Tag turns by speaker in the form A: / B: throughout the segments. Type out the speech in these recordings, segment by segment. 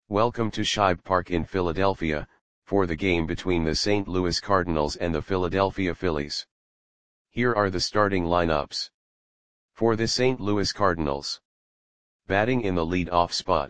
A: Welcome to Shibe Park in Philadelphia, for the game between the St. Louis Cardinals and the Philadelphia Phillies. Here are the starting lineups. For the St. Louis Cardinals. Batting in the lead-off spot.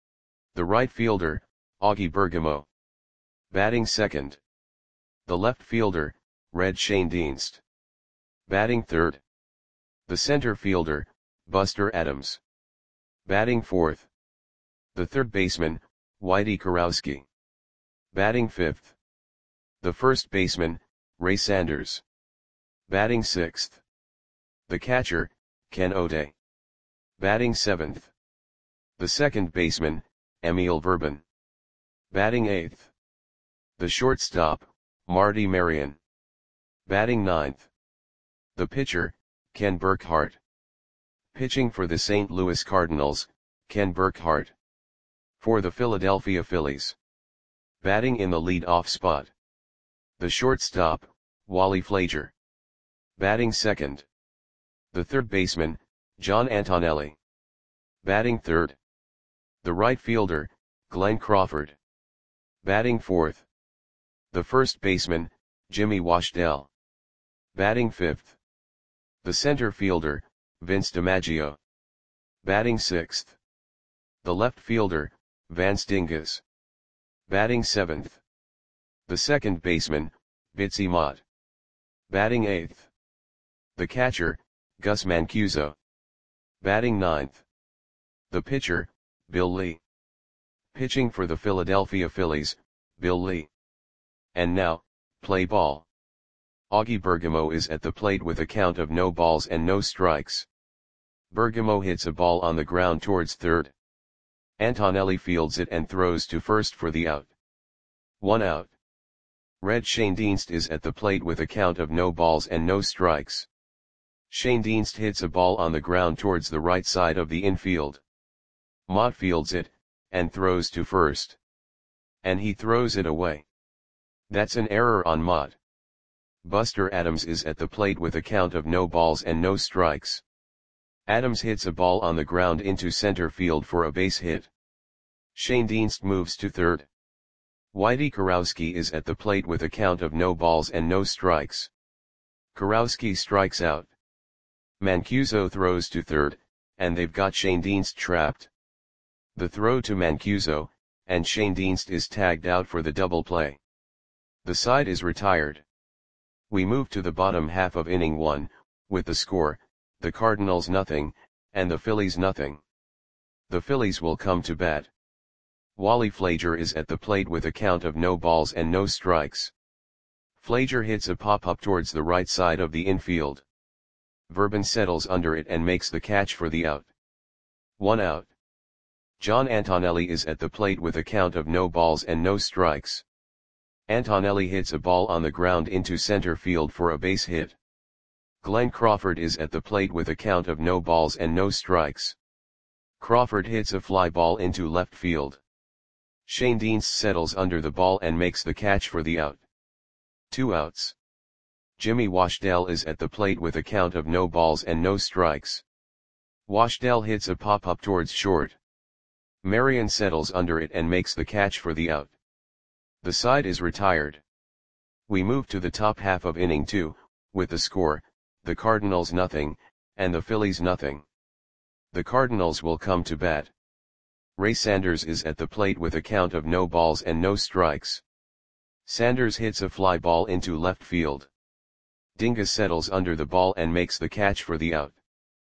A: The right fielder, Augie Bergamo. Batting second. The left fielder, Red Schoendienst. Batting third. The center fielder, Buster Adams. Batting fourth. The third baseman, Whitey Kurowski. Batting fifth. The first baseman, Ray Sanders. Batting sixth. The catcher, Ken O'Day. Batting seventh. The second baseman, Emil Verban. Batting eighth. The shortstop, Marty Marion. Batting ninth. The pitcher, Ken Burkhart. Pitching for the St. Louis Cardinals, Ken Burkhart. For the Philadelphia Phillies. Batting in the lead-off spot. The shortstop, Wally Flager. Batting second. The third baseman, John Antonelli. Batting third. The right fielder, Glenn Crawford. Batting fourth. The first baseman, Jimmy Washdell. Batting fifth. The center fielder, Vince DiMaggio. Batting sixth. The left fielder, Vance Dingus. Batting seventh. The second baseman, Bitsy Mott. Batting eighth. The catcher, Gus Mancuso. Batting ninth. The pitcher, Bill Lee. Pitching for the Philadelphia Phillies, Bill Lee. And now, play ball. Augie Bergamo is at the plate with a count of no balls and no strikes. Bergamo hits a ball on the ground towards third. Antonelli fields it and throws to first for the out. 1 out. Red Schoendienst is at the plate with a count of no balls and no strikes. Schoendienst hits a ball on the ground towards the right side of the infield. Mott fields it, and throws to first. And he throws it away. That's an error on Mott. Buster Adams is at the plate with a count of no balls and no strikes. Adams hits a ball on the ground into center field for a base hit. Schoendienst moves to third. Whitey Kurowski is at the plate with a count of no balls and no strikes. Kurowski strikes out. Mancuso throws to third, and they've got Schoendienst trapped. The throw to Mancuso, and Schoendienst is tagged out for the double play. The side is retired. We move to the bottom half of inning 1, with the score, the Cardinals nothing, and the Phillies nothing. The Phillies will come to bat. Wally Flager is at the plate with a count of no balls and no strikes. Flager hits a pop-up towards the right side of the infield. Verban settles under it and makes the catch for the out. 1 out. John Antonelli is at the plate with a count of no balls and no strikes. Antonelli hits a ball on the ground into center field for a base hit. Glenn Crawford is at the plate with a count of no balls and no strikes. Crawford hits a fly ball into left field. Schoendienst settles under the ball and makes the catch for the out. 2 outs. Jimmy Washdell is at the plate with a count of no balls and no strikes. Washdell hits a pop-up towards short. Marion settles under it and makes the catch for the out. The side is retired. We move to the top half of inning 2, with the score, the Cardinals nothing, and the Phillies nothing. The Cardinals will come to bat. Ray Sanders is at the plate with a count of no balls and no strikes. Sanders hits a fly ball into left field. Dingus settles under the ball and makes the catch for the out.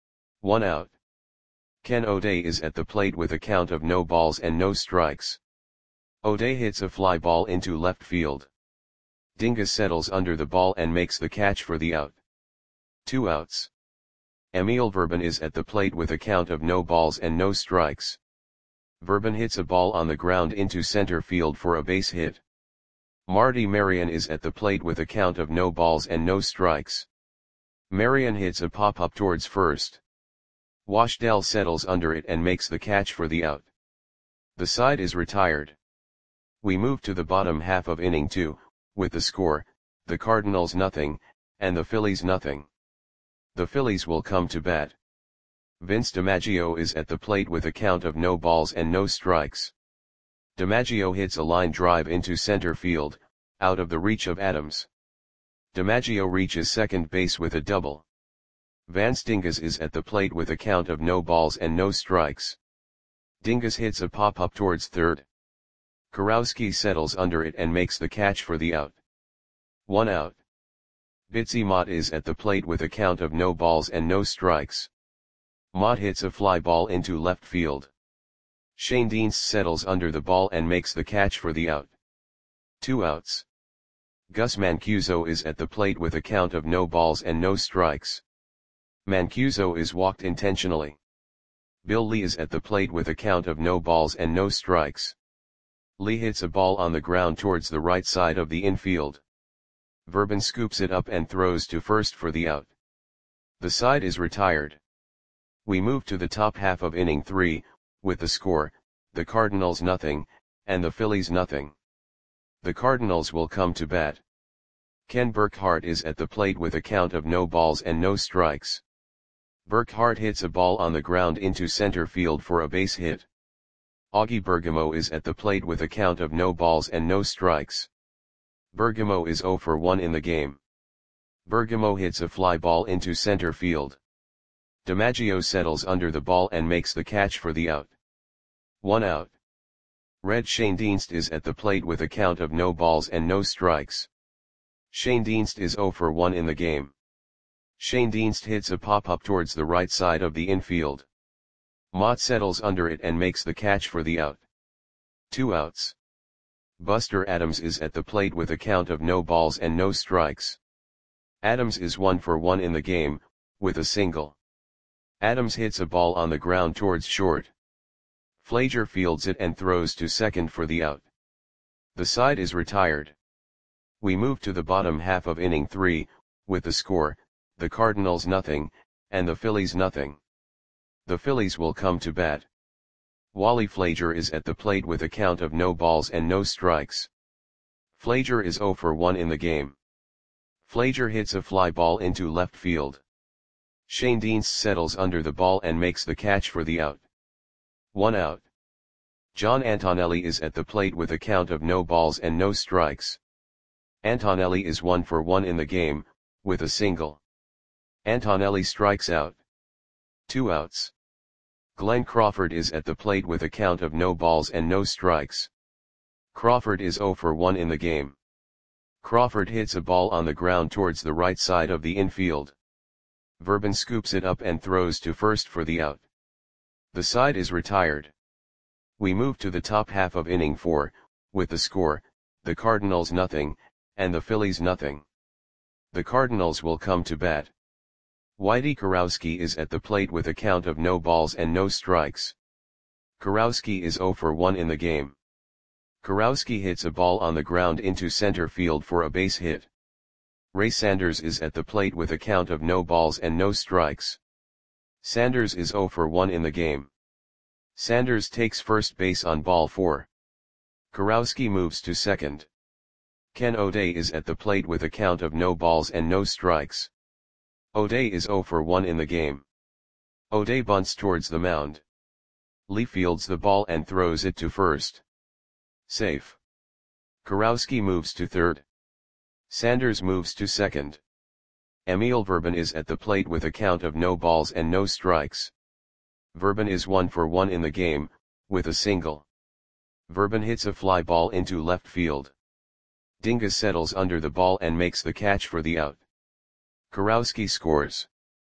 A: 1 out. Ken O'Day is at the plate with a count of no balls and no strikes. O'Day hits a fly ball into left field. Dingus settles under the ball and makes the catch for the out. 2 outs. Emil Verban is at the plate with a count of no balls and no strikes. Verban hits a ball on the ground into center field for a base hit. Marty Marion is at the plate with a count of no balls and no strikes. Marion hits a pop-up towards first. Washdell settles under it and makes the catch for the out. The side is retired. We move to the bottom half of inning 2, with the score, the Cardinals nothing, and the Phillies nothing. The Phillies will come to bat. Vince DiMaggio is at the plate with a count of no balls and no strikes. DiMaggio hits a line drive into center field, out of the reach of Adams. DiMaggio reaches second base with a double. Vance Dingus is at the plate with a count of no balls and no strikes. Dingus hits a pop-up towards third. Kurowski settles under it and makes the catch for the out. 1 out. Bitsy Mott is at the plate with a count of no balls and no strikes. Mott hits a fly ball into left field. Shane Dienst settles under the ball and makes the catch for the out. 2 outs. Gus Mancuso is at the plate with a count of no balls and no strikes. Mancuso is walked intentionally. Bill Lee is at the plate with a count of no balls and no strikes. Lee hits a ball on the ground towards the right side of the infield. Verban scoops it up and throws to first for the out. The side is retired. We move to the top half of inning 3, with the score, the Cardinals nothing, and the Phillies nothing. The Cardinals will come to bat. Ken Burkhart is at the plate with a count of no balls and no strikes. Burkhart hits a ball on the ground into center field for a base hit. Augie Bergamo is at the plate with a count of no balls and no strikes. Bergamo is 0 for 1 in the game. Bergamo hits a fly ball into center field. DiMaggio settles under the ball and makes the catch for the out. 1 out. Red Shane Dienst is at the plate with a count of no balls and no strikes. Shane Dienst is 0 for 1 in the game. Shane Dienst hits a pop-up towards the right side of the infield. Mott settles under it and makes the catch for the out. 2 outs. Buster Adams is at the plate with a count of no balls and no strikes. Adams is 1 for 1 in the game, with a single. Adams hits a ball on the ground towards short. Flager fields it and throws to second for the out. The side is retired. We move to the bottom half of inning 3, with the score, the Cardinals nothing, and the Phillies nothing. The Phillies will come to bat. Wally Flager is at the plate with a count of no balls and no strikes. Flager is 0 for 1 in the game. Flager hits a fly ball into left field. Shane Dienst settles under the ball and makes the catch for the out. 1 out. John Antonelli is at the plate with a count of no balls and no strikes. Antonelli is 1 for 1 in the game, with a single. Antonelli strikes out. 2 outs. Glenn Crawford is at the plate with a count of no balls and no strikes. Crawford is 0 for 1 in the game. Crawford hits a ball on the ground towards the right side of the infield. Verban scoops it up and throws to first for the out. The side is retired. We move to the top half of inning 4, with the score, the Cardinals nothing, and the Phillies nothing. The Cardinals will come to bat. Whitey Kurowski is at the plate with a count of no balls and no strikes. Kurowski is 0 for 1 in the game. Kurowski hits a ball on the ground into center field for a base hit. Ray Sanders is at the plate with a count of no balls and no strikes. Sanders is 0 for 1 in the game. Sanders takes first base on ball 4. Kurowski moves to second. Ken O'Day is at the plate with a count of no balls and no strikes. O'Day is 0 for 1 in the game. O'Day bunts towards the mound. Lee fields the ball and throws it to first. Safe. Kurowski moves to third. Sanders moves to second. Emil Verban is at the plate with a count of no balls and no strikes. Verban is 1 for 1 in the game, with a single. Verban hits a fly ball into left field. Dingus settles under the ball and makes the catch for the out. Kurowski scores.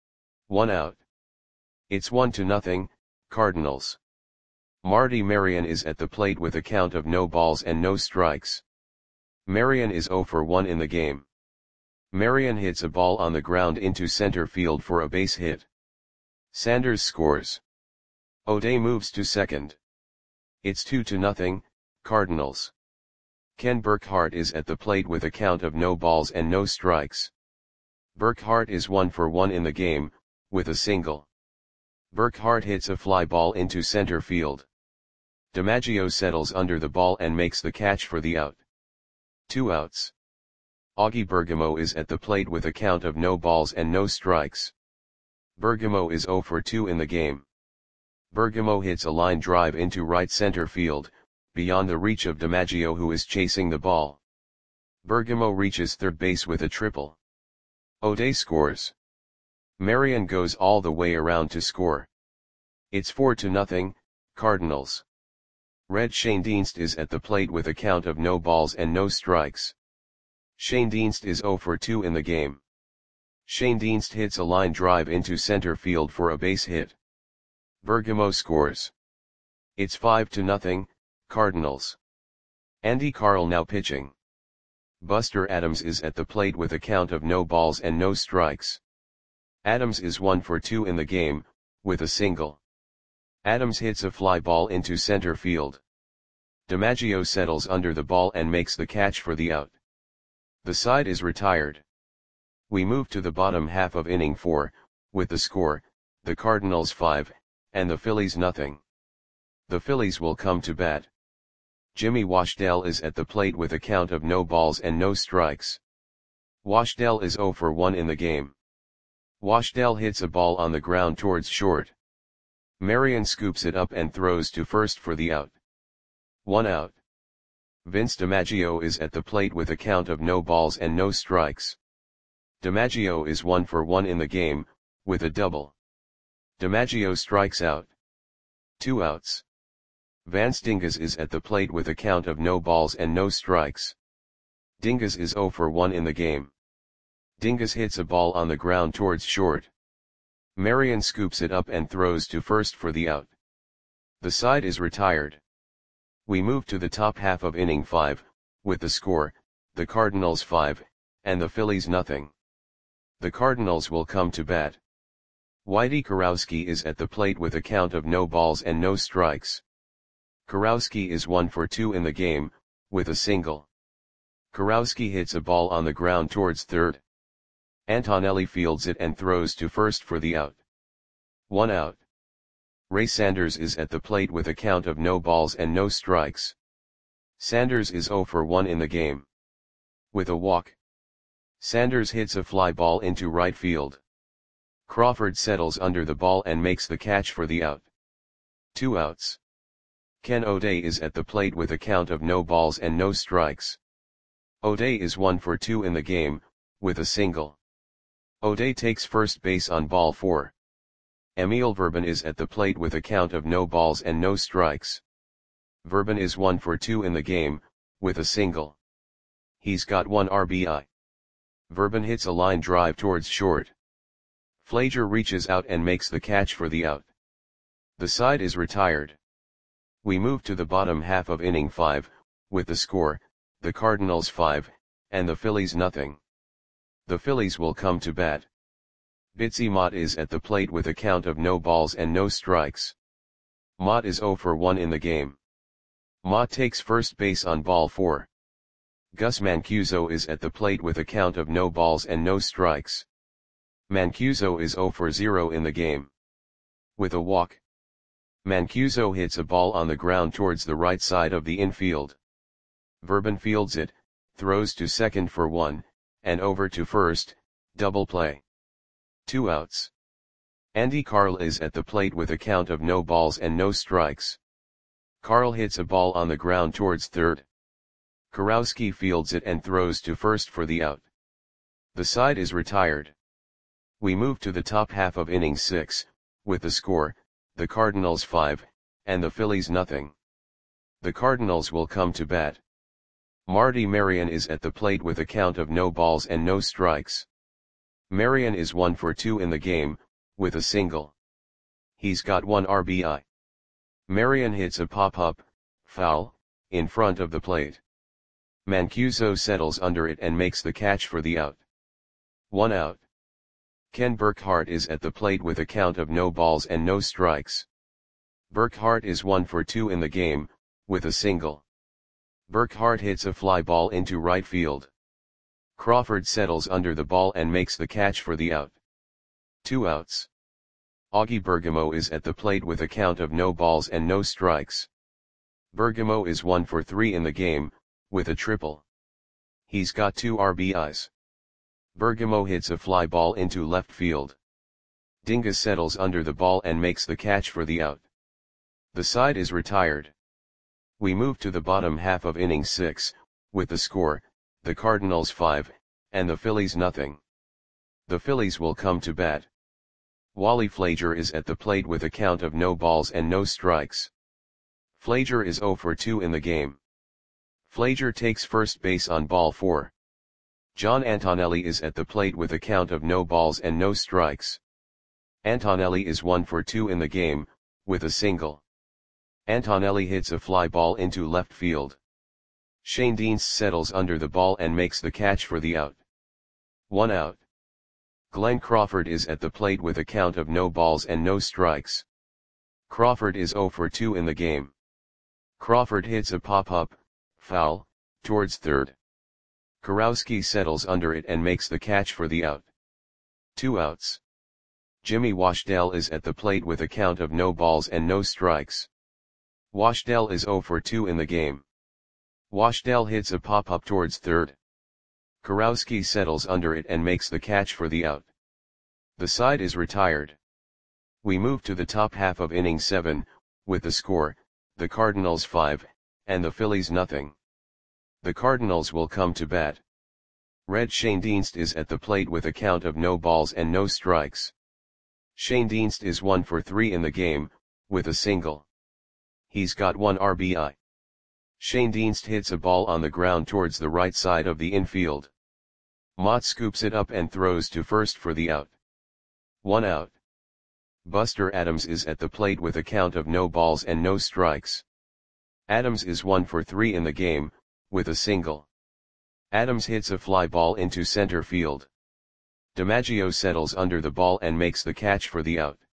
A: 1 out. It's 1-0, Cardinals. Marty Marion is at the plate with a count of no balls and no strikes. Marion is 0 for 1 in the game. Marion hits a ball on the ground into center field for a base hit. Sanders scores. O'Day moves to second. It's 2-0, Cardinals. Ken Burkhart is at the plate with a count of no balls and no strikes. Burkhart is 1 for 1 in the game, with a single. Burkhart hits a fly ball into center field. DiMaggio settles under the ball and makes the catch for the out. 2 outs. Augie Bergamo is at the plate with a count of no balls and no strikes. Bergamo is 0 for 2 in the game. Bergamo hits a line drive into right center field, beyond the reach of DiMaggio, who is chasing the ball. Bergamo reaches third base with a triple. O'Day scores. Marion goes all the way around to score. It's 4-0, Cardinals. Red Schoendienst is at the plate with a count of no balls and no strikes. Schoendienst is 0 for 2 in the game. Schoendienst hits a line drive into center field for a base hit. Bergamo scores. It's 5-0, Cardinals. Andy Carl now pitching. Buster Adams is at the plate with a count of no balls and no strikes. Adams is 1 for 2 in the game, with a single. Adams hits a fly ball into center field. DiMaggio settles under the ball and makes the catch for the out. The side is retired. We move to the bottom half of inning 4, with the score, the Cardinals 5, and the Phillies 0. The Phillies will come to bat. Jimmy Washdale is at the plate with a count of no balls and no strikes. Washdale is 0 for 1 in the game. Washdale hits a ball on the ground towards short. Marion scoops it up and throws to first for the out. 1 out. Vince DiMaggio is at the plate with a count of no balls and no strikes. DiMaggio is 1 for 1 in the game, with a double. DiMaggio strikes out. 2 outs. Vance Dingus is at the plate with a count of no balls and no strikes. Dingus is 0 for 1 in the game. Dingus hits a ball on the ground towards short. Marion scoops it up and throws to first for the out. The side is retired. We move to the top half of inning 5, with the score, the Cardinals 5, and the Phillies 0. The Cardinals will come to bat. Whitey Kurowski is at the plate with a count of no balls and no strikes. Kurowski is 1 for 2 in the game, with a single. Kurowski hits a ball on the ground towards third. Antonelli fields it and throws to first for the out. 1 out. Ray Sanders is at the plate with a count of no balls and no strikes. Sanders is 0 for 1 in the game. With a walk. Sanders hits a fly ball into right field. Crawford settles under the ball and makes the catch for the out. 2 outs. Ken O'Day is at the plate with a count of no balls and no strikes. O'Day is 1 for 2 in the game, with a single. O'Day takes first base on ball 4. Emil Verban is at the plate with a count of no balls and no strikes. Verban is 1 for 2 in the game, with a single. He's got 1 RBI. Verban hits a line drive towards short. Flager reaches out and makes the catch for the out. The side is retired. We move to the bottom half of inning 5, with the score, the Cardinals 5, and the Phillies 0. The Phillies will come to bat. Bitsy Mott is at the plate with a count of no balls and no strikes. Mott is 0 for 1 in the game. Mott takes first base on ball 4. Gus Mancuso is at the plate with a count of no balls and no strikes. Mancuso is 0 for 0 in the game. With a walk. Mancuso hits a ball on the ground towards the right side of the infield. Verban fields it, throws to second for 1, and over to first, double play. 2 outs. Andy Carl is at the plate with a count of no balls and no strikes. Carl hits a ball on the ground towards third. Kurowski fields it and throws to first for the out. The side is retired. We move to the top half of inning 6, with the score, the Cardinals 5, and the Phillies 0. The Cardinals will come to bat. Marty Marion is at the plate with a count of no balls and no strikes. Marion is 1 for 2 in the game, with a single. He's got 1 RBI. Marion hits a pop-up, foul, in front of the plate. Mancuso settles under it and makes the catch for the out. 1 out. Ken Burkhart is at the plate with a count of no balls and no strikes. Burkhart is 1 for 2 in the game, with a single. Burkhart hits a fly ball into right field. Crawford settles under the ball and makes the catch for the out. 2 outs. Augie Bergamo is at the plate with a count of no balls and no strikes. Bergamo is 1 for 3 in the game, with a triple. He's got 2 RBIs. Bergamo hits a fly ball into left field. Dingus settles under the ball and makes the catch for the out. The side is retired. We move to the bottom half of inning 6, with the score, the Cardinals 5, and the Phillies nothing. The Phillies will come to bat. Wally Flager is at the plate with a count of no balls and no strikes. Flager is 0 for 2 in the game. Flager takes first base on ball 4. John Antonelli is at the plate with a count of no balls and no strikes. Antonelli is 1 for 2 in the game, with a single. Antonelli hits a fly ball into left field. Shane Dienst settles under the ball and makes the catch for the out. 1 out. Glenn Crawford is at the plate with a count of no balls and no strikes. Crawford is 0 for 2 in the game. Crawford hits a pop-up, foul, towards third. Kurowski settles under it and makes the catch for the out. 2 outs. Jimmy Washdell is at the plate with a count of no balls and no strikes. Washdell is 0 for 2 in the game. Washdell hits a pop-up towards third. Kurowski settles under it and makes the catch for the out. The side is retired. We move to the top half of inning 7, with the score, the Cardinals 5, and the Phillies nothing. The Cardinals will come to bat. Red Shane Dienst is at the plate with a count of no balls and no strikes. Shane Dienst is 1 for 3 in the game, with a single. He's got 1 RBI. Shane Dienst hits a ball on the ground towards the right side of the infield. Mott scoops it up and throws to first for the out. 1 out. Buster Adams is at the plate with a count of no balls and no strikes. Adams is 1 for 3 in the game, with a single. Adams hits a fly ball into center field. DiMaggio settles under the ball and makes the catch for the out.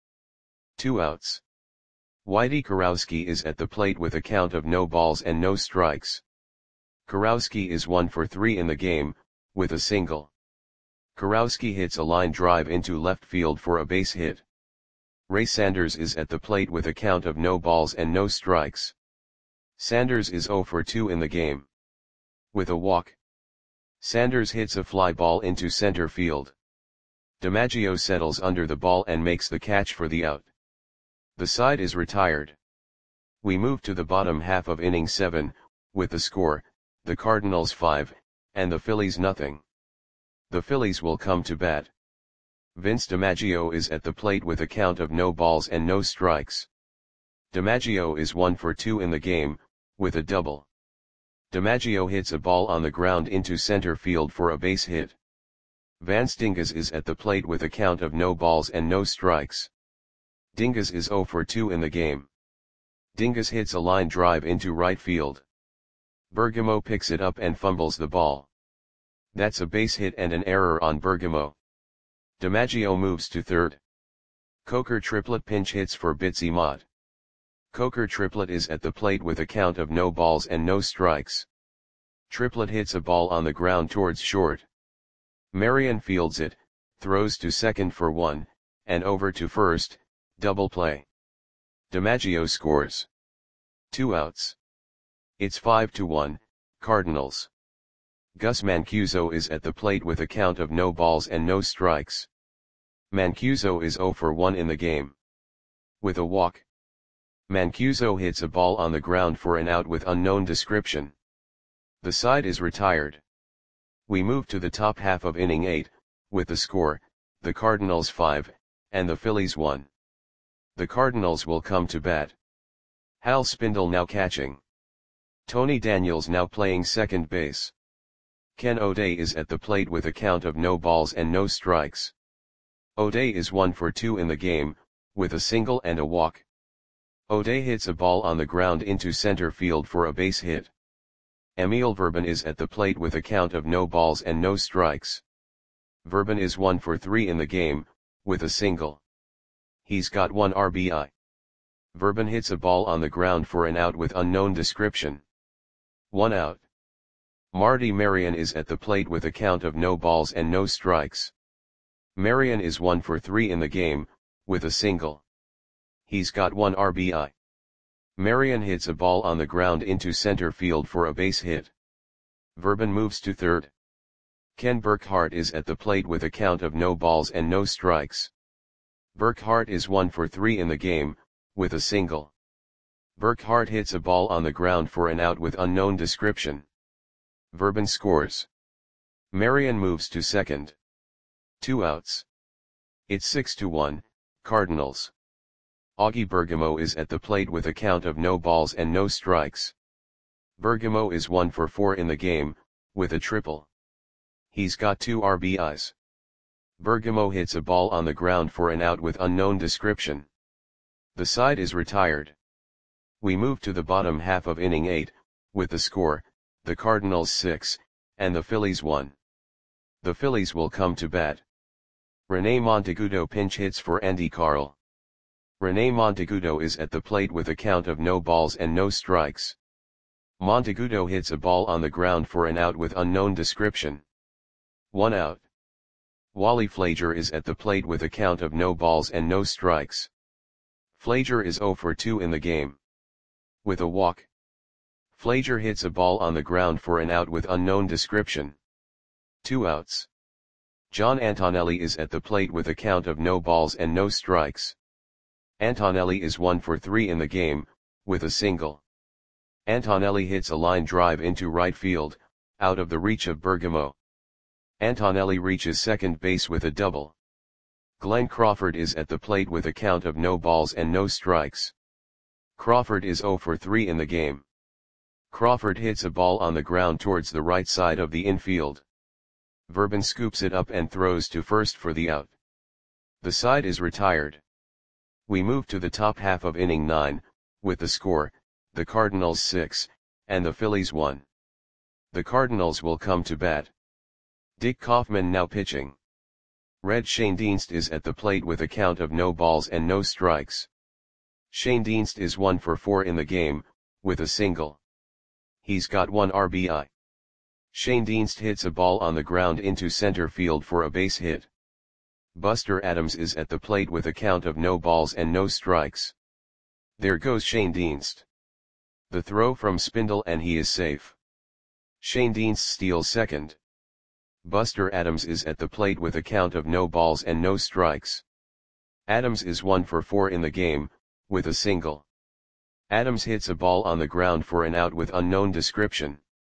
A: 2 outs. Whitey Kurowski is at the plate with a count of no balls and no strikes. Kurowski is 1 for 3 in the game, with a single. Kurowski hits a line drive into left field for a base hit. Ray Sanders is at the plate with a count of no balls and no strikes. Sanders is 0 for 2 in the game. With a walk. Sanders hits a fly ball into center field. DiMaggio settles under the ball and makes the catch for the out. The side is retired. We move to the bottom half of inning 7, with the score, the Cardinals 5, and the Phillies nothing. The Phillies will come to bat. Vince DiMaggio is at the plate with a count of no balls and no strikes. DiMaggio is 1 for 2 in the game, with a double. DiMaggio hits a ball on the ground into center field for a base hit. Vance Dingas is at the plate with a count of no balls and no strikes. Dingas is 0 for 2 in the game. Dingas hits a line drive into right field. Bergamo picks it up and fumbles the ball. That's a base hit and an error on Bergamo. DiMaggio moves to third. Coker Triplett pinch hits for Bitsy Mott. Coker Triplett is at the plate with a count of no balls and no strikes. Triplett hits a ball on the ground towards short. Marion fields it, throws to second for 1, and over to first, double play. DiMaggio scores. 2 outs. It's 5-1, Cardinals. Gus Mancuso is at the plate with a count of no balls and no strikes. Mancuso is 0 for 1 in the game. With a walk. Mancuso hits a ball on the ground for an out with unknown description. The side is retired. We move to the top half of inning 8, with the score, the Cardinals 5, and the Phillies 1. The Cardinals will come to bat. Hal Spindle now catching. Tony Daniels now playing second base. Ken O'Day is at the plate with a count of no balls and no strikes. O'Day is 1 for 2 in the game, with a single and a walk. O'Day hits a ball on the ground into center field for a base hit. Emil Verban is at the plate with a count of no balls and no strikes. Verban is 1 for 3 in the game, with a single. He's got 1 RBI. Verban hits a ball on the ground for an out with unknown description. 1 out. Marty Marion is at the plate with a count of no balls and no strikes. Marion is 1 for 3 in the game, with a single. He's got 1 RBI. Marion hits a ball on the ground into center field for a base hit. Verban moves to third. Ken Burkhart is at the plate with a count of no balls and no strikes. Burkhart is 1 for 3 in the game, with a single. Burkhardt hits a ball on the ground for an out with unknown description. Verbin scores. Marion moves to second. 2 outs. It's 6-1, Cardinals. Augie Bergamo is at the plate with a count of no balls and no strikes. Bergamo is 1 for 4 in the game, with a triple. He's got 2 RBIs. Bergamo hits a ball on the ground for an out with unknown description. The side is retired. We move to the bottom half of inning 8, with the score, the Cardinals 6, and the Phillies 1. The Phillies will come to bat. René Monteagudo pinch hits for Andy Carl. René Monteagudo is at the plate with a count of no balls and no strikes. Monteagudo hits a ball on the ground for an out with unknown description. 1 out. Wally Flager is at the plate with a count of no balls and no strikes. Flager is 0 for 2 in the game. With a walk. Flager hits a ball on the ground for an out with unknown description. 2 outs. John Antonelli is at the plate with a count of no balls and no strikes. Antonelli is 1 for 3 in the game, with a single. Antonelli hits a line drive into right field, out of the reach of Bergamo. Antonelli reaches second base with a double. Glenn Crawford is at the plate with a count of no balls and no strikes. Crawford is 0 for 3 in the game. Crawford hits a ball on the ground towards the right side of the infield. Verbin scoops it up and throws to first for the out. The side is retired. We move to the top half of inning 9, with the score, the Cardinals 6, and the Phillies 1. The Cardinals will come to bat. Dick Kaufman now pitching. Red Schoendienst is at the plate with a count of no balls and no strikes. Schoendienst is 1 for 4 in the game, with a single. He's got 1 RBI. Schoendienst hits a ball on the ground into center field for a base hit. Buster Adams is at the plate with a count of no balls and no strikes. There goes Schoendienst. The throw from Spindle and he is safe. Schoendienst steals second. Buster Adams is at the plate with a count of no balls and no strikes. Adams is 1 for 4 in the game, with a single. Adams hits a ball on the ground for an out with unknown description.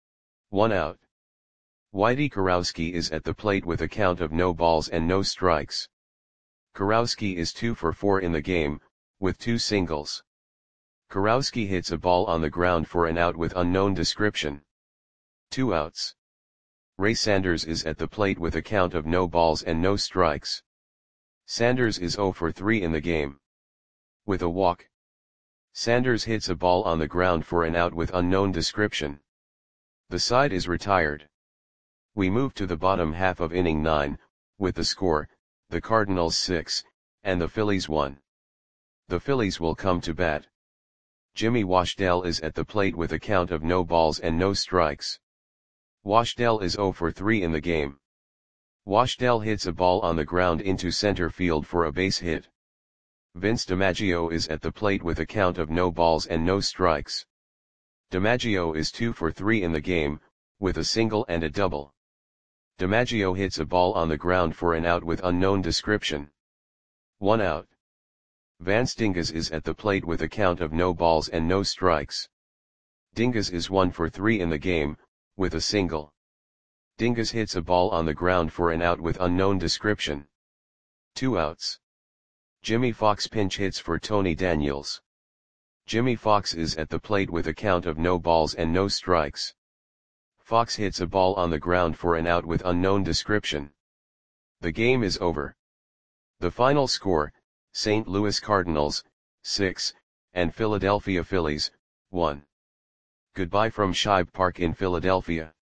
A: 1 out. Whitey Kurowski is at the plate with a count of no balls and no strikes. Kurowski is 2 for 4 in the game, with 2 singles. Kurowski hits a ball on the ground for an out with unknown description. 2 outs. Ray Sanders is at the plate with a count of no balls and no strikes. Sanders is 0 for 3 in the game. With a walk. Sanders hits a ball on the ground for an out with unknown description. The side is retired. We move to the bottom half of inning 9, with the score, the Cardinals 6, and the Phillies 1. The Phillies will come to bat. Jimmy Washdell is at the plate with a count of no balls and no strikes. Washdell is 0 for 3 in the game. Washdell hits a ball on the ground into center field for a base hit. Vince DiMaggio is at the plate with a count of no balls and no strikes. DiMaggio is 2 for 3 in the game, with a single and a double. DiMaggio hits a ball on the ground for an out with unknown description. 1 out. Vance Dingus is at the plate with a count of no balls and no strikes. Dingus is 1 for 3 in the game, with a single. Dingus hits a ball on the ground for an out with unknown description. 2 outs. Jimmy Fox pinch hits for Tony Daniels. Jimmy Fox is at the plate with a count of no balls and no strikes. Fox hits a ball on the ground for an out with unknown description. The game is over. The final score, St. Louis Cardinals, 6, and Philadelphia Phillies, 1. Goodbye from Shibe Park in Philadelphia.